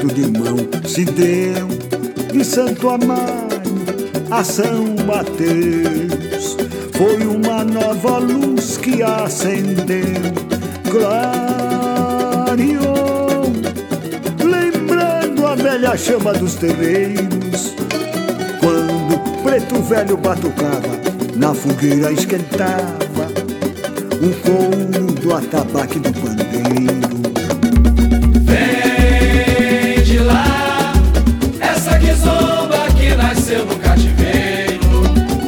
de mão se deu de Santo Amaro a São Mateus. Foi uma nova luz que acendeu, clareou, lembrando a velha chama dos terreiros, quando preto velho batucava, na fogueira esquentava o couro do atabaque do pandeiro. Vem de lá, essa guizomba que nasceu no cativeiro,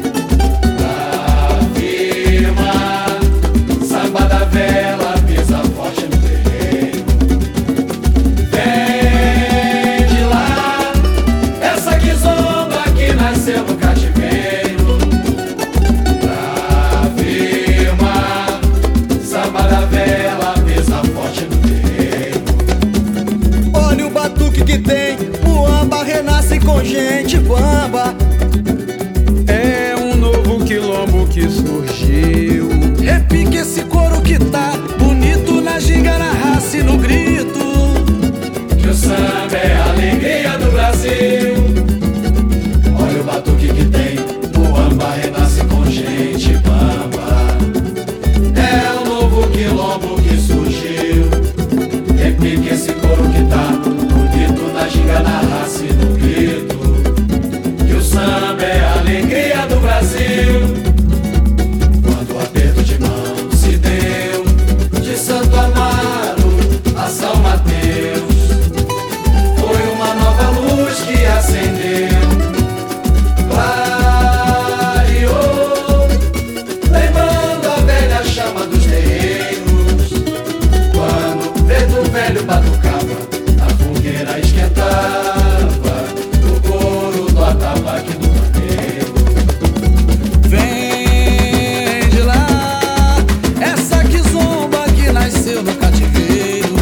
da firma, samba da vela, pisa forte no terreiro. Vem de lá, essa guizomba que nasceu no cativeiro, da firma, samba da vela, pisa forte no terreiro. Olha o batuque que tem, Muamba renasce com gente bamba. É um novo quilombo que surgiu. Repique esse coro que tá bonito na ginga, na raça e no grito. Que o samba é a alegria do Brasil. Olha o batuque que tem, Muamba renasce com gente bamba. É um novo quilombo que surgiu. Repique esse coro que tá bonito na ginga, na raça e no grito. Que o samba é a alegria do Brasil. Quando o aperto de mão se deu de Santo Amaro a São Mateus, foi uma nova luz que acendeu, clareou, lembrando a velha chama dos terreiros, quando o preto velho batucava, a fogueira esquentava o couro do atabaque do pandeiro. Vem de lá, essa guizomba que nasceu no cativeiro,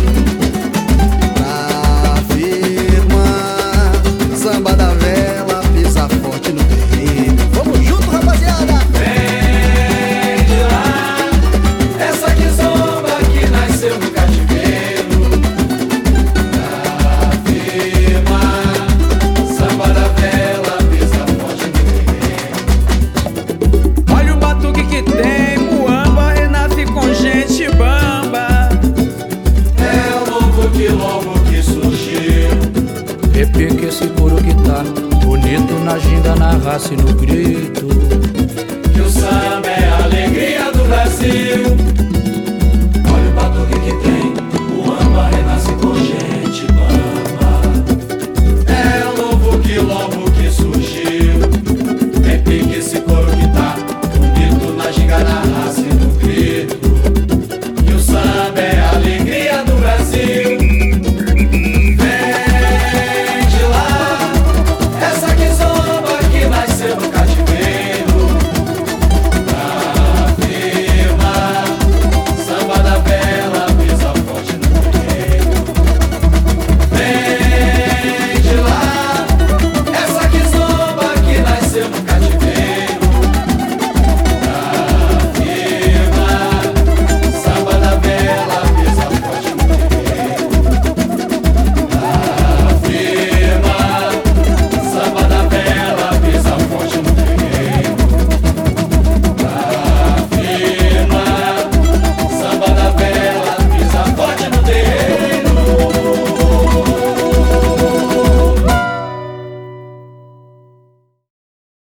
na firma, samba da vela, pisa forte no terreiro. Vamos junto, rapaziada! Vem de lá, essa guizomba que nasceu no cativeiro, da firma, samba da vela, pisa forte no terreiro. Olha o batuque que tem, Muamba renasce com gente bamba. É o novo quilombo que surgiu. Repique esse coro que tá bonito na ginga, na raça e no grito. Que o samba é a alegria do Brasil. Olha o batuque que tem, o amba renasce com gente bamba. É o novo quilombo que surgiu. Repique esse coro